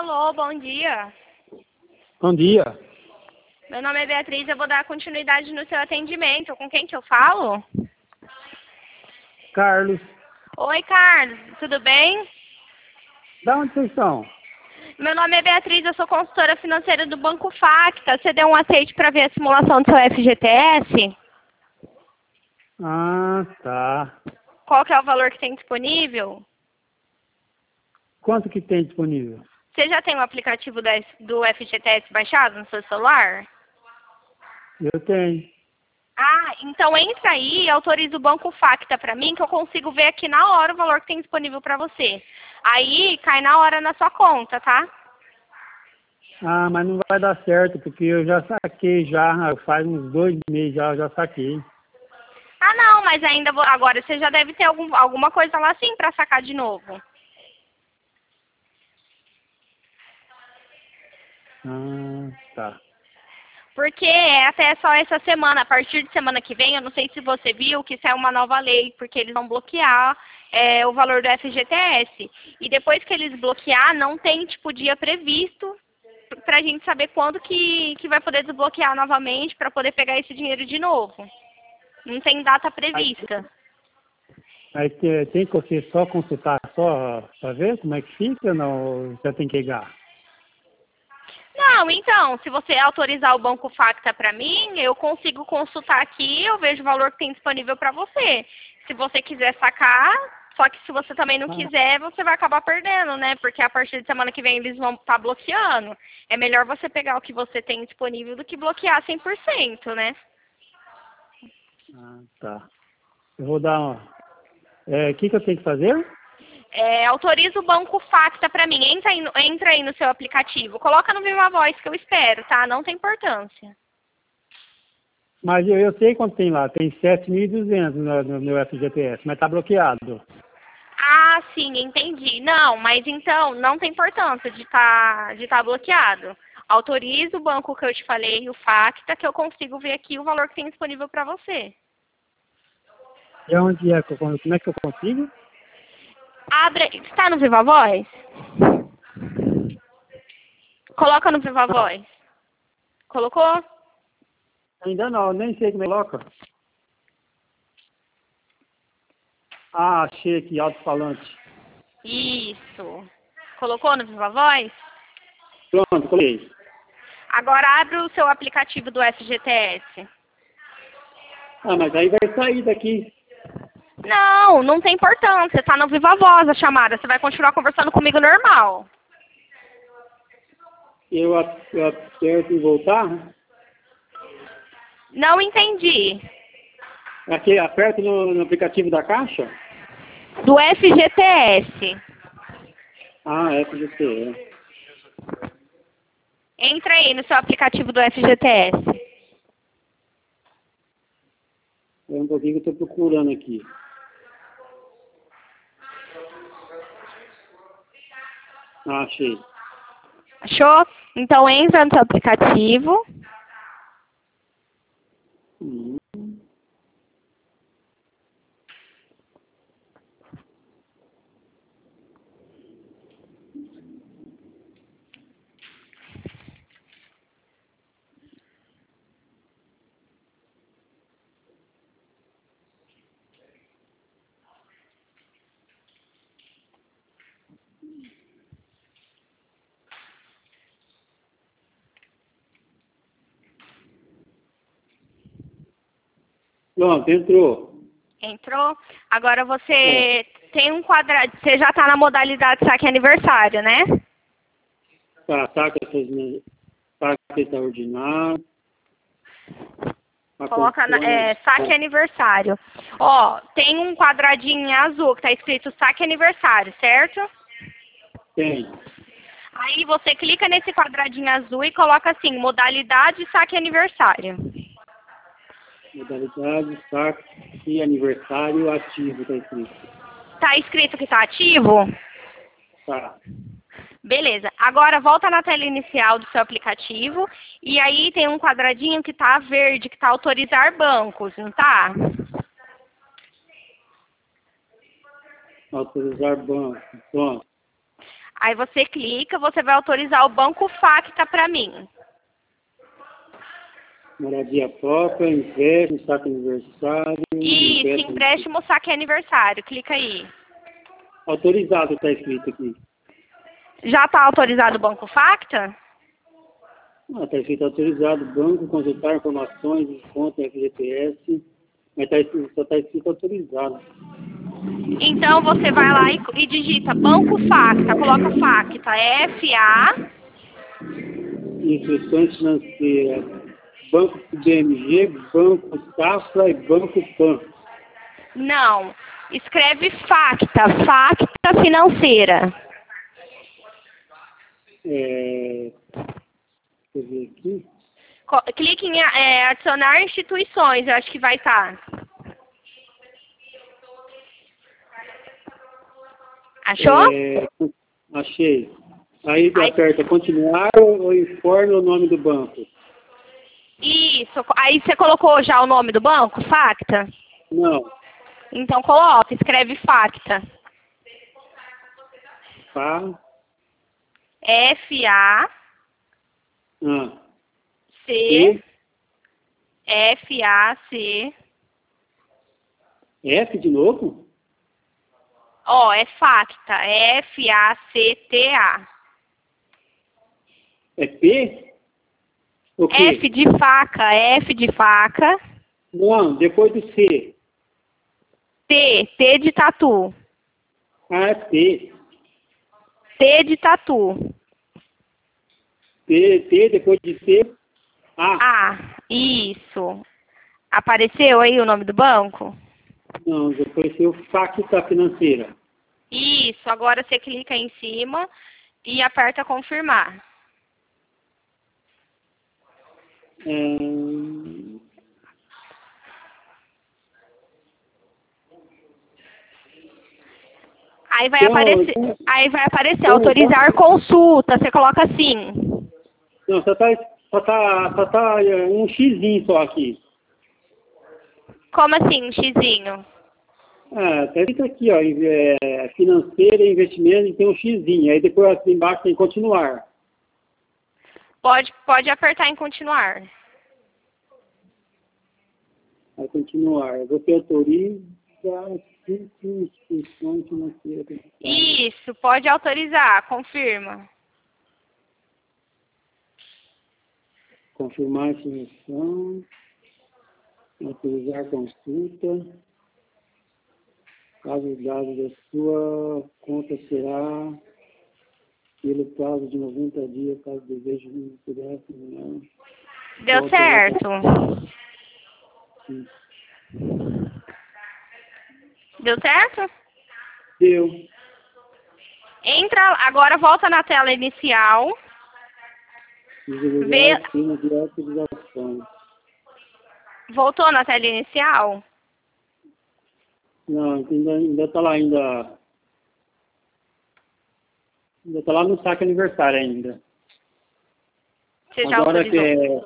Alô, bom dia. Bom dia. Meu nome é Beatriz, eu vou dar continuidade no seu atendimento. Com quem que eu falo? Carlos. Oi, Carlos, tudo bem? Da onde vocês são? Meu nome é Beatriz, eu sou consultora financeira do Banco Facta. Você deu um aceite para ver a simulação do seu FGTS? Ah, tá. Qual que é o valor que tem disponível? Quanto que tem disponível? Você já tem o aplicativo do FGTS baixado no seu celular? Eu tenho. Ah, então entra aí e autoriza o Banco Facta para mim, que eu consigo ver aqui na hora o valor que tem disponível para você. Aí cai na hora na sua conta, tá? Ah, mas não vai dar certo, porque eu já saquei já, faz uns 2 meses já, eu já saquei. Ah, não, mas ainda agora você já deve ter alguma coisa lá sim para sacar de novo. Ah, tá. Porque é até só essa semana, a partir de semana que vem, eu não sei se você viu que saiu uma nova lei, porque eles vão bloquear o valor do FGTS. E depois que eles bloquear, não tem tipo dia previsto para a gente saber quando que vai poder desbloquear novamente para poder pegar esse dinheiro de novo. Não tem data prevista. Aí tem que você só consultar só pra ver como é que fica, não? Já tem que ligar. Não, então, se você autorizar o Banco Facta para mim, eu consigo consultar aqui, eu vejo o valor que tem disponível para você. Se você quiser sacar, só que se você também não quiser, você vai acabar perdendo, né? Porque a partir de semana que vem eles vão estar bloqueando. É melhor você pegar o que você tem disponível do que bloquear 100%, né? Ah, tá. Eu vou dar uma... O que eu tenho que fazer? Autoriza o Banco Facta para mim. Entra aí no seu aplicativo. Coloca no Viva Voz que eu espero, tá? Não tem importância. Mas eu sei quanto tem lá, tem 7.200 no meu FGTS, mas tá bloqueado. Ah, sim, entendi. Não, mas então não tem importância de tá bloqueado. Autoriza o banco que eu te falei, o Facta, que eu consigo ver aqui o valor que tem disponível para você. E onde é que como é que eu consigo? Está no Viva Voz? Coloca no Viva Voz. Colocou? Ainda não, nem sei como é que coloca. Ah, achei aqui, alto-falante. Isso. Colocou no Viva Voz? Pronto, coloquei. Agora abre o seu aplicativo do FGTS. Ah, mas aí vai sair daqui. Não, não tem importância. Tá no Viva Voz a chamada. Você vai continuar conversando comigo normal. Eu aperto em voltar. Não entendi. Aqui, aperto no aplicativo da Caixa. Do FGTS. Ah, FGTS. Entra aí no seu aplicativo do FGTS. É um pouquinho que eu estou procurando aqui. Ah, achei. Achou? Então entra no seu aplicativo. Uhum. Pronto, entrou. Entrou? Agora você tem um quadrado. Você já está na modalidade saque aniversário, né? Tá, saca extraordinário. Coloca saque aniversário. Ó, tem um quadradinho em azul que está escrito saque aniversário, certo? Tem. Aí você clica nesse quadradinho azul e coloca assim, modalidade saque aniversário. Modalidade, saque e aniversário ativo, tá escrito. Tá escrito que tá ativo? Tá. Beleza. Agora volta na tela inicial do seu aplicativo e aí tem um quadradinho que tá verde, que tá autorizar bancos, não tá? Autorizar banco. Pronto. Aí você clica, você vai autorizar o Banco Facta para mim. Moradia própria, empréstimo, saque aniversário. Isso, empréstimo, saque aniversário. Clica aí. Autorizado está escrito aqui. Já está autorizado o Banco Facta? Está escrito autorizado, banco, consultar informações, desconto, FGTS, mas só está escrito autorizado. Então você vai lá e digita Banco Facta, coloca Facta, F-A. Instruções financeiras, Banco BMG, Banco Safra e Banco Pan. Não, escreve Facta, Facta Financeira. Deixa eu ver aqui. Clique em adicionar instituições, eu acho que vai estar. Achou? Achei. Aí aperta continuar ou informe o nome do banco? Isso. Aí você colocou já o nome do banco, Facta? Não. Então coloca, escreve Facta. F-A. C. F-A-C. F de novo? Ó, é Facta. F-A-C-T-A. É P? O quê? F de faca, F de faca. Não, depois do C. T de tatu. É T. T de tatu. T, depois de C, A. Isso. Apareceu aí o nome do banco? Não, depois foi o Facta Financeira. Isso, agora você clica em cima e aperta confirmar. Aí vai aparecer autorizar consulta, você coloca assim. Não, só tá um xizinho só aqui. Como assim, um xizinho? Tá escrito aqui, ó, financeira, investimento, e tem um xizinho. Aí depois aqui embaixo tem continuar. Pode apertar em continuar. Vai continuar. Você autoriza instituições financeiras. Isso, pode autorizar, confirma. Confirmar a instituição. Autorizar a consulta. Caso os dados da sua conta será pelo prazo de 90 dias, caso deseje um PDF, não. Deu certo? Sim. Deu certo? Deu. Agora volta na tela inicial. Voltou na tela inicial? Não, ainda está lá ainda. Ainda está lá no saque aniversário ainda. Você já agora autorizou?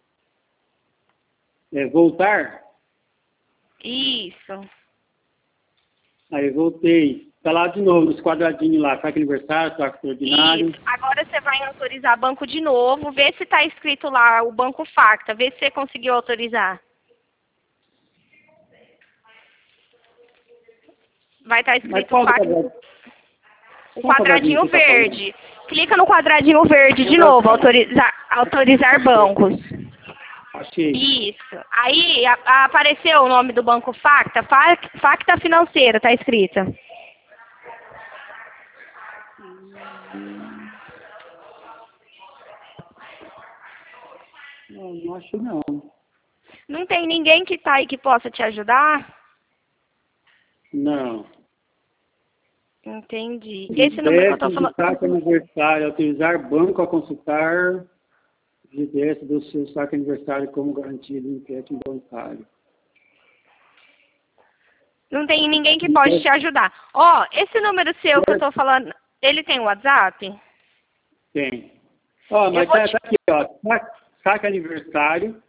que é voltar. Isso. Aí voltei. Está lá de novo, nos quadradinhos lá, saque aniversário, saque extraordinário. Isso. Agora você vai autorizar banco de novo, vê se está escrito lá o Banco Facta, vê se você conseguiu autorizar. Vai estar escrito Facta. O quadradinho verde. Clica no quadradinho verde de novo, autorizar bancos. Achei. Isso. Aí apareceu o nome do Banco Facta, Facta Financeira, está escrito. Não acho não. Não tem ninguém que está aí que possa te ajudar? Não. Entendi. Esse número que eu estou falando... Saque aniversário, autorizar banco a consultar GDS do seu saque aniversário como garantia de empréstimo bancário. Não tem ninguém que pode te ajudar. Ó, esse número seu que eu estou falando, ele tem WhatsApp? Tem. Ó, mas tá aqui, ó. Saque aniversário,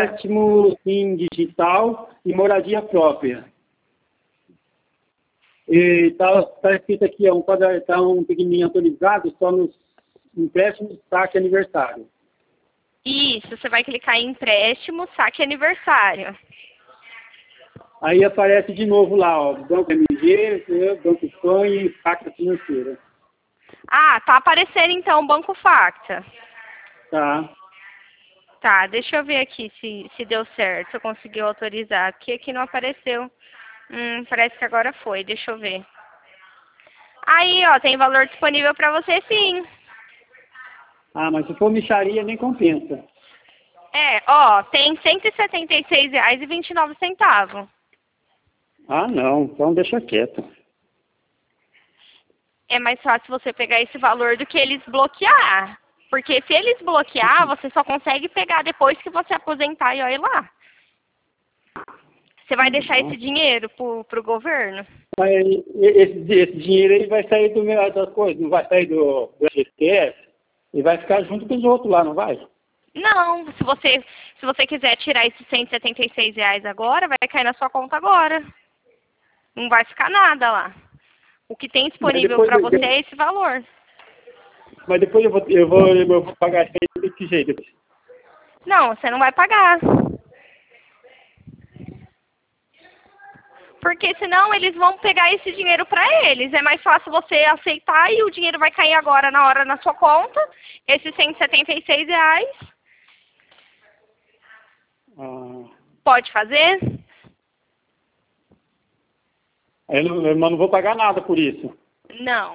empréstimo em digital e moradia própria. E tá escrito aqui, tá um pequenininho autorizado só nos empréstimos, saque aniversário. Isso, você vai clicar em empréstimo, saque aniversário. Aí aparece de novo lá, ó, Banco MG, Banco Pan e Facta Financeira. Ah, tá aparecendo então Banco Facta. Tá. Tá, deixa eu ver aqui se deu certo, se eu consegui autorizar, porque aqui não apareceu. Parece que agora foi, deixa eu ver. Aí, ó, tem valor disponível para você sim. Ah, mas se for mixaria, nem compensa. É, ó, tem R$ 176,29. Ah, não. Então deixa quieto. É mais fácil você pegar esse valor do que eles bloquear. Porque se eles bloquear, você só consegue pegar depois que você aposentar e olha lá. Você vai deixar esse dinheiro pro governo? Mas esse dinheiro aí vai sair do meu das coisas, não vai sair do FGTS e vai ficar junto com os outros lá, não vai? Não, se você quiser tirar esses R$ 176 agora, vai cair na sua conta agora. Não vai ficar nada lá. O que tem disponível para você é esse valor. Mas depois eu vou pagar isso aí de que jeito? Não, você não vai pagar. Porque senão eles vão pegar esse dinheiro para eles. É mais fácil você aceitar e o dinheiro vai cair agora na hora na sua conta. Esses R$ 176. Pode fazer? Eu não vou pagar nada por isso. Não.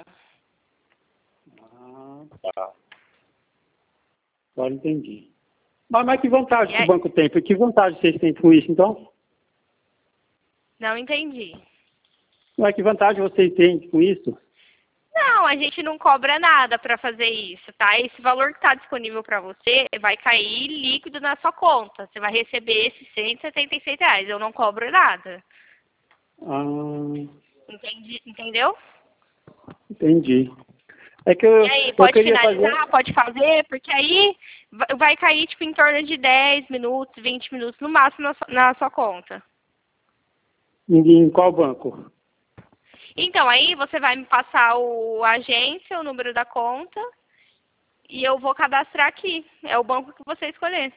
Tá. Agora entendi. Mas que vantagem que o banco tem? Que vantagem vocês têm com isso, então? Não entendi. Mas que vantagem vocês têm com isso? Não, a gente não cobra nada para fazer isso, tá? Esse valor que está disponível para você vai cair líquido na sua conta. Você vai receber esses R$ 176. Eu não cobro nada. Entendeu? Entendi. É que eu, E aí, eu pode queria finalizar, fazer... pode fazer, porque aí vai cair tipo em torno de 10 minutos, 20 minutos no máximo na sua conta. Em qual banco? Então, aí você vai me passar a agência, o número da conta, e eu vou cadastrar aqui. É o banco que você escolher.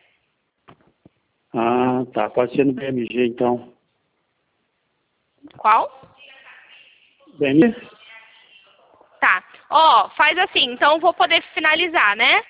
Ah, tá. Pode ser no BMG, então. Qual? BMG? Tá. Ó, faz assim, então eu vou poder finalizar, né?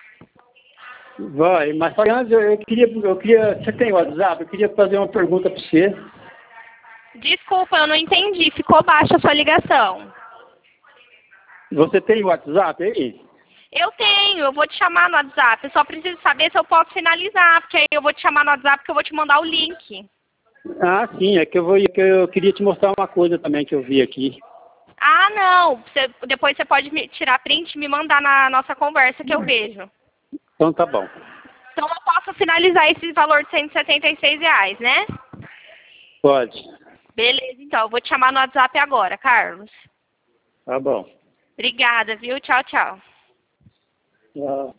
Vai, mas antes eu queria... Você tem WhatsApp? Eu queria fazer uma pergunta para você. Desculpa, eu não entendi. Ficou baixa a sua ligação. Você tem WhatsApp aí? Eu tenho, eu vou te chamar no WhatsApp. Eu só preciso saber se eu posso finalizar, porque aí eu vou te chamar no WhatsApp que eu vou te mandar o link. Ah, sim, é que eu queria te mostrar uma coisa também que eu vi aqui. Ah, não. Depois você pode tirar print e me mandar na nossa conversa que eu vejo. Então tá bom. Então eu posso finalizar esse valor de R$ 176, né? Pode. Beleza, então. Eu vou te chamar no WhatsApp agora, Carlos. Tá bom. Obrigada, viu? Tchau, tchau. Tchau.